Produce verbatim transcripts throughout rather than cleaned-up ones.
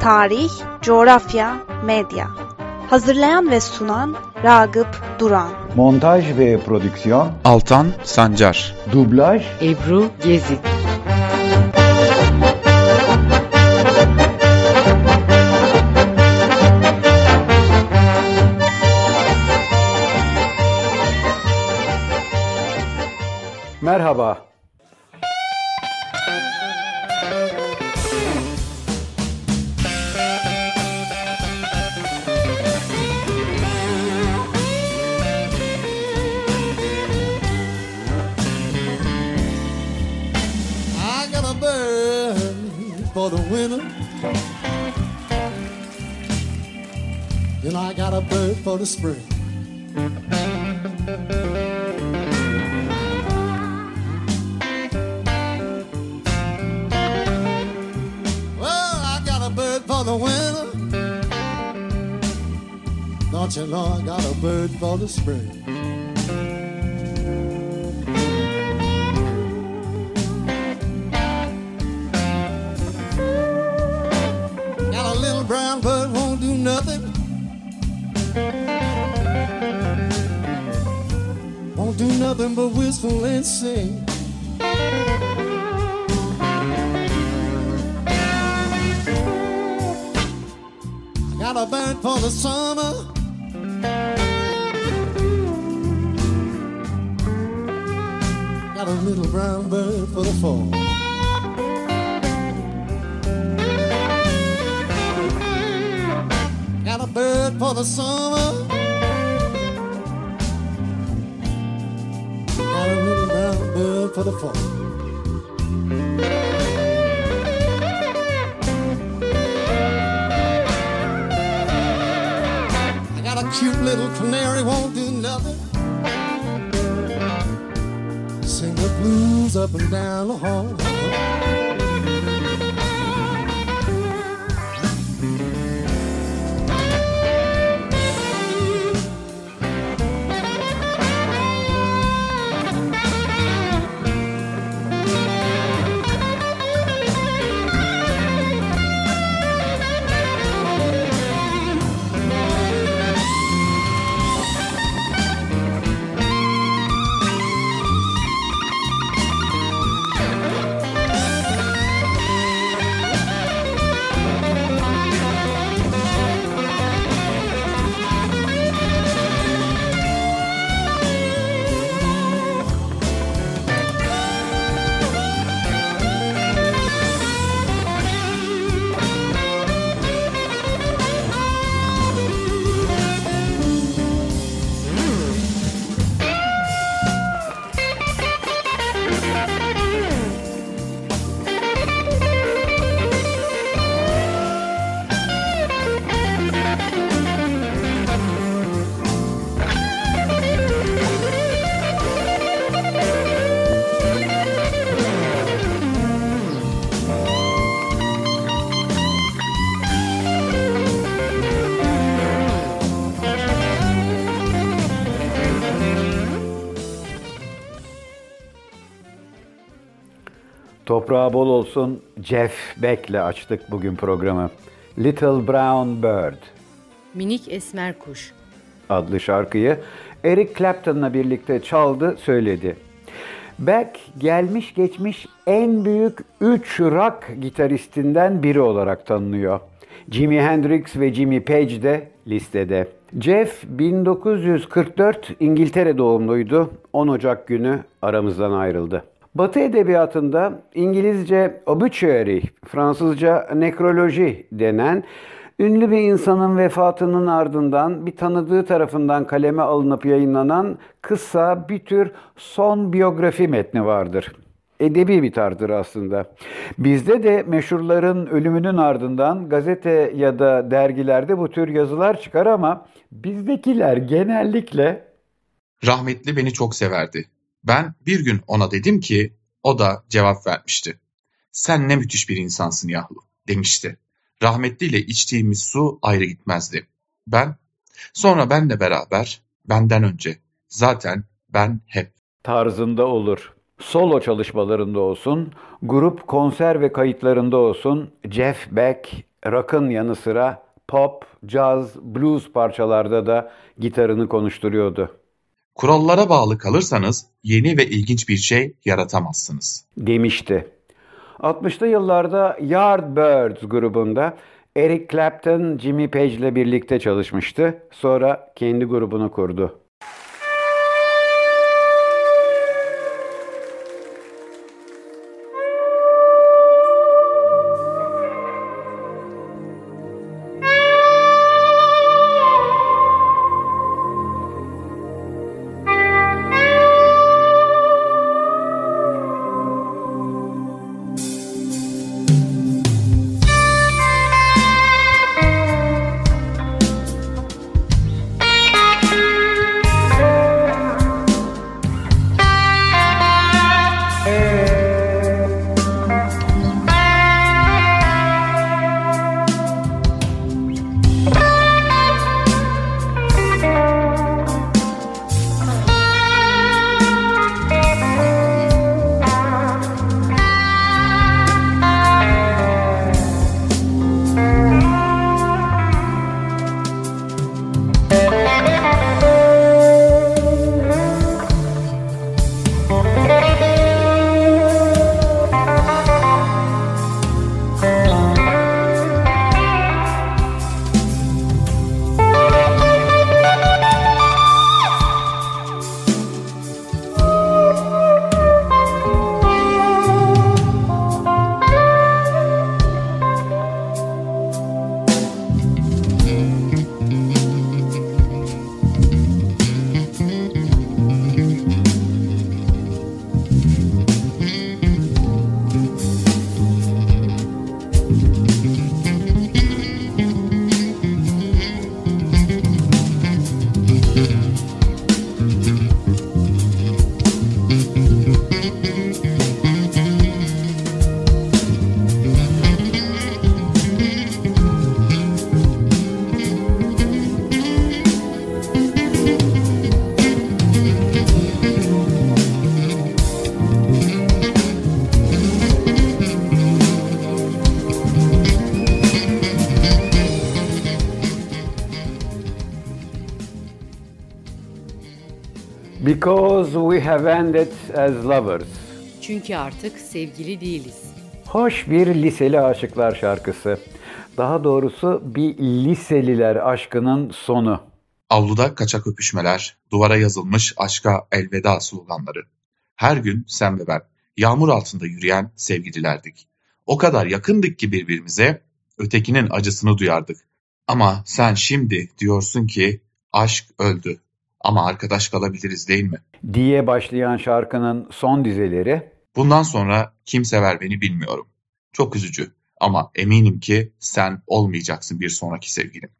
tarih, coğrafya, medya. Hazırlayan ve sunan Ragıp Duran. Montaj ve prodüksiyon Altan Sancar. Dublaj Ebru Gezi. Merhaba. For the winter, and I got a bird for the spring. Well, I got a bird for the winter. Don't you know I got a bird for the spring? Brown bird won't do nothing, won't do nothing but whistle and sing. I got a bird for the summer, got a little brown bird for the fall. Got a bird for the summer, got a little brown bird for the fall. I got a cute little canary, won't do nothing, sing the blues up and down the hall. Toprağı bol olsun, Jeff Beck'le açtık bugün programı. Little Brown Bird Minik Esmer Kuş adlı şarkıyı Eric Clapton'la birlikte çaldı, söyledi. Beck gelmiş geçmiş en büyük üç rock gitaristinden biri olarak tanınıyor. Jimi Hendrix ve Jimmy Page de listede. Jeff bin dokuz yüz kırk dört İngiltere doğumluydu. on Ocak günü aramızdan ayrıldı. Batı edebiyatında İngilizce obituary, Fransızca nekroloji denen ünlü bir insanın vefatının ardından bir tanıdığı tarafından kaleme alınıp yayınlanan kısa bir tür son biyografi metni vardır. Edebi bir tarzdır aslında. Bizde de meşhurların ölümünün ardından gazete ya da dergilerde bu tür yazılar çıkar ama bizdekiler genellikle... Rahmetli beni çok severdi. Ben bir gün ona dedim ki, o da cevap vermişti. Sen ne müthiş bir insansın yahu, demişti. Rahmetliyle içtiğimiz su ayrı gitmezdi. Ben, sonra benle beraber, benden önce, zaten ben hep. Tarzında olur. Solo çalışmalarında olsun, grup konser ve kayıtlarında olsun Jeff Beck Rock'ın yanı sıra pop, caz, blues parçalarda da gitarını konuşturuyordu. Kurallara bağlı kalırsanız yeni ve ilginç bir şey yaratamazsınız, demişti. altmışlı yıllarda Yardbirds grubunda Eric Clapton, Jimmy Page ile birlikte çalışmıştı. Sonra kendi grubunu kurdu. Because we have ended as lovers. Çünkü artık sevgili değiliz. Hoş bir liseli aşıklar şarkısı. Daha doğrusu bir liseliler aşkının sonu. Avluda kaçak öpüşmeler, duvara yazılmış aşka elveda sloganları. Her gün sen ve ben, yağmur altında yürüyen sevgililerdik. O kadar yakındık ki birbirimize, ötekinin acısını duyardık. Ama sen şimdi diyorsun ki aşk öldü. Ama arkadaş kalabiliriz değil mi? Diye başlayan şarkının son dizeleri. Bundan sonra kim sever beni bilmiyorum. Çok üzücü ama eminim ki sen olmayacaksın bir sonraki sevgilim.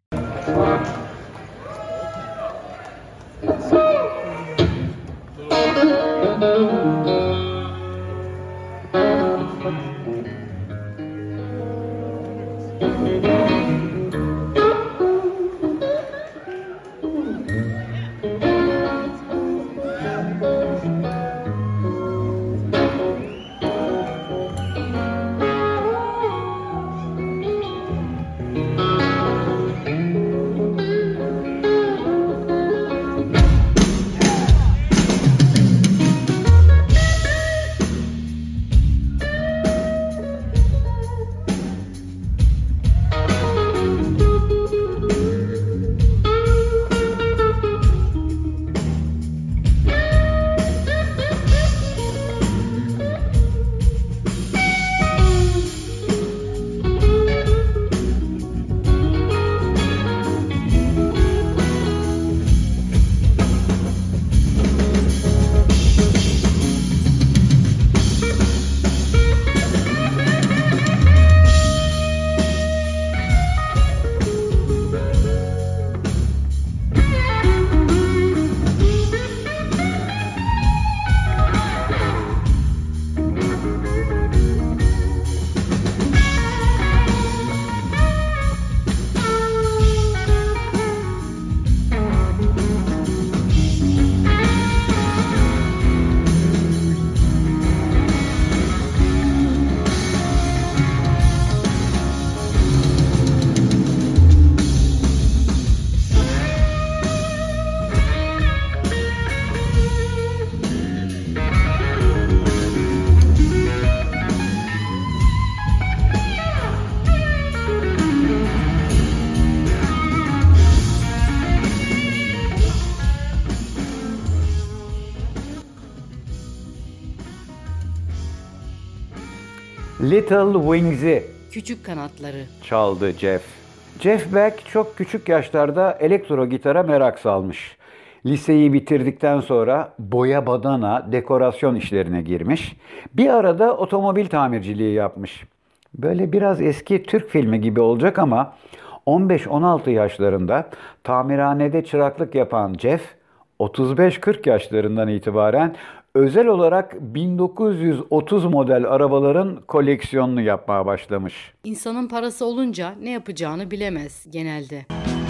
Little Wings'i Küçük kanatları. çaldı Jeff. Jeff Beck çok küçük yaşlarda elektro gitara merak salmış. Liseyi bitirdikten sonra boya badana, dekorasyon işlerine girmiş. Bir arada otomobil tamirciliği yapmış. Böyle biraz eski Türk filmi gibi olacak ama on beş on altı yaşlarında tamirhanede çıraklık yapan Jeff, otuz beş kırk yaşlarından itibaren özel olarak bin dokuz yüz otuz model arabaların koleksiyonunu yapmaya başlamış. İnsanın parası olunca ne yapacağını bilemez genelde.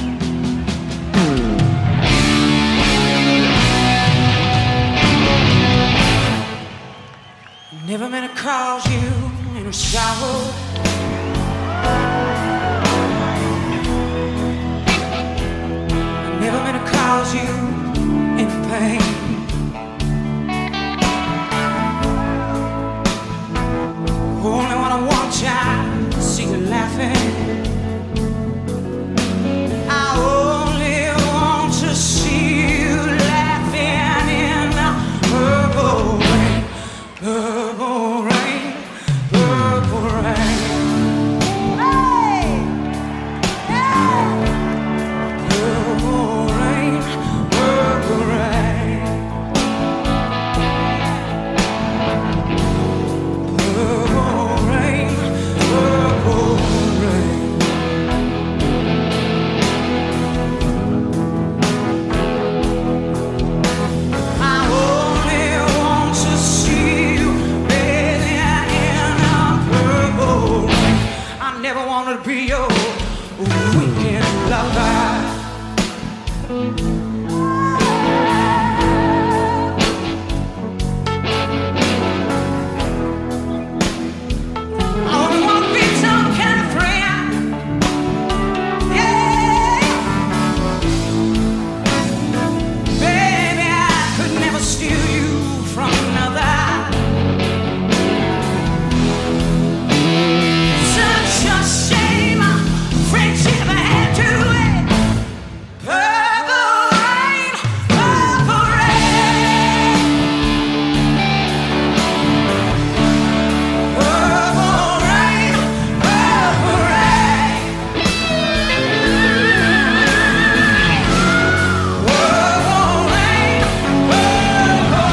Never meant to cause you any sorrow. I never meant to cause you any pain. Only when I watch out, see you laughing. I only want to see you laughing in the purple rain, purple rain, purple rain. Hey! Yeah! Purple rain, purple rain. Purple rain, purple rain. I only want to see you bathing in a purple rain. I never wanted to be your weekend lover. I only want to be some kind of friend. Yeah. Baby, I could never steal you from another. Such a shame, friendship had to end. Purple rain, purple rain. Purple rain, purple rain. Purple rain, purple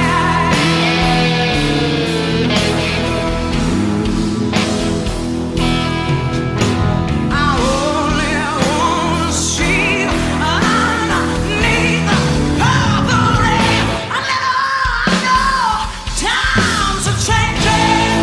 rain. I only want to see you underneath the purple rain. I never know times are changing.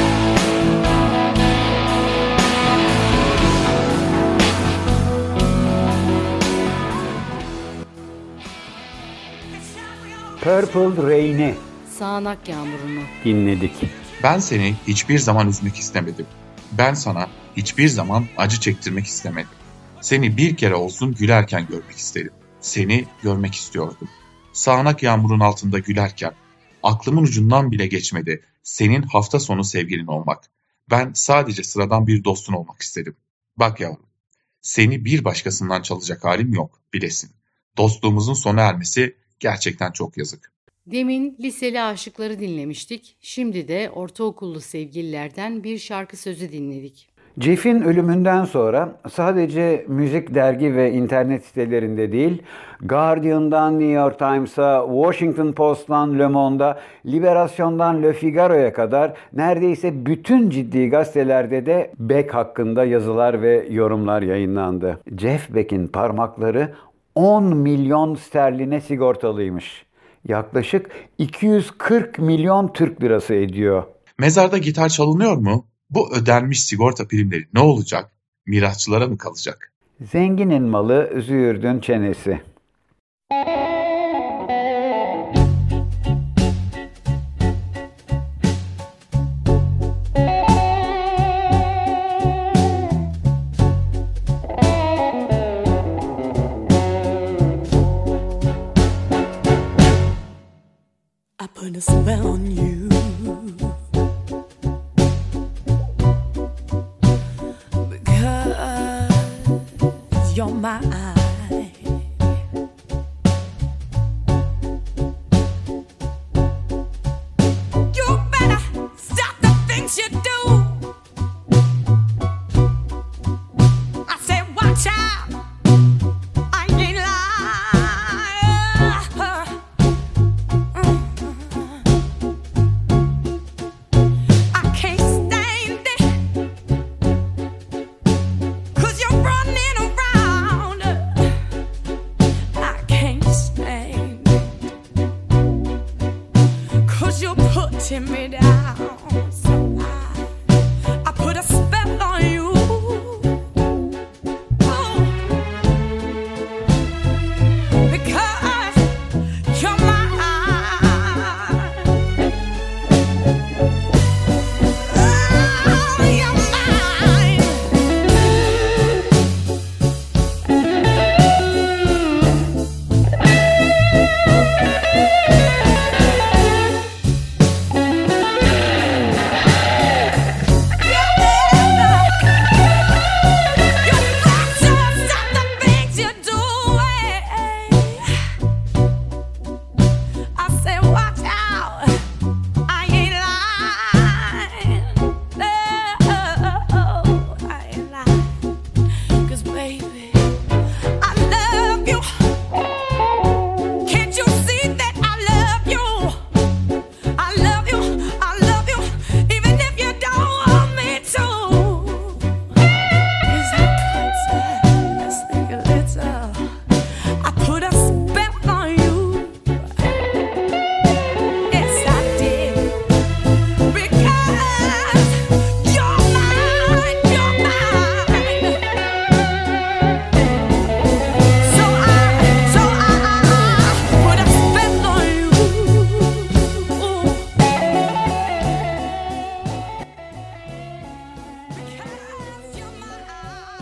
Purple Rain'i Sağanak yağmurunu. dinledik. Ben seni hiçbir zaman üzmek istemedim. Ben sana hiçbir zaman acı çektirmek istemedim. Seni bir kere olsun gülerken görmek istedim. Seni görmek istiyordum. Sağanak yağmurun altında gülerken aklımın ucundan bile geçmedi senin hafta sonu sevgilin olmak. Ben sadece sıradan bir dostun olmak istedim. Bak yavrum, seni bir başkasından çalacak halim yok, bilesin. Dostluğumuzun sona ermesi gerçekten çok yazık. Demin liseli aşıkları dinlemiştik. Şimdi de ortaokullu sevgililerden bir şarkı sözü dinledik. Jeff'in ölümünden sonra sadece müzik dergi ve internet sitelerinde değil, Guardian'dan New York Times'a, Washington Post'tan Le Monde'a, Liberation'dan Le Figaro'ya kadar neredeyse bütün ciddi gazetelerde de Beck hakkında yazılar ve yorumlar yayınlandı. Jeff Beck'in parmakları on milyon sterline sigortalıymış. Yaklaşık iki yüz kırk milyon Türk lirası ediyor. Mezarda gitar çalınıyor mu? Bu ödenmiş sigorta primleri ne olacak? Mirasçılara mı kalacak? Zenginin malı züğürdün çenesi. I put a spell on you because you're mine. You better stop the things you do.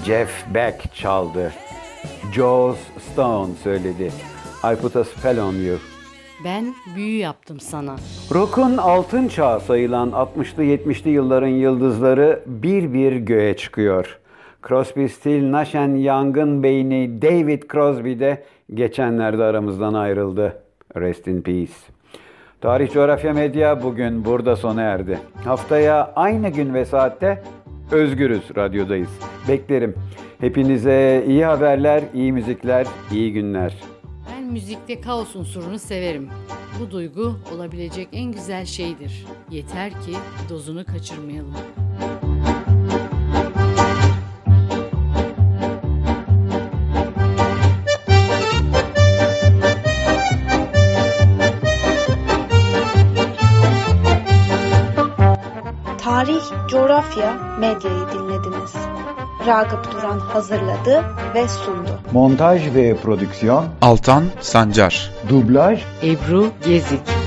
Jeff Beck çaldı. Joss Stone söyledi. I Put a Spell on You. Ben büyü yaptım sana. Rock'un altın çağı sayılan altmışlı yetmişli yılların yıldızları bir bir göğe çıkıyor. Crosby, Still, Nash and Young'ın beyni David Crosby de geçenlerde aramızdan ayrıldı. Rest in peace. Tarih Coğrafya Medya bugün burada sona erdi. Haftaya aynı gün ve saatte Özgürüz Radyo'dayız. Beklerim. Hepinize iyi haberler, iyi müzikler, iyi günler. Ben müzikte kaos unsurunu severim. Bu duygu olabilecek en güzel şeydir. Yeter ki dozunu kaçırmayalım. Tarih, Coğrafya, Medya'yı dinlediniz. Ragıp Duran hazırladı ve sundu. Montaj ve prodüksiyon Altan Sancar. Dublaj Ebru Gezik.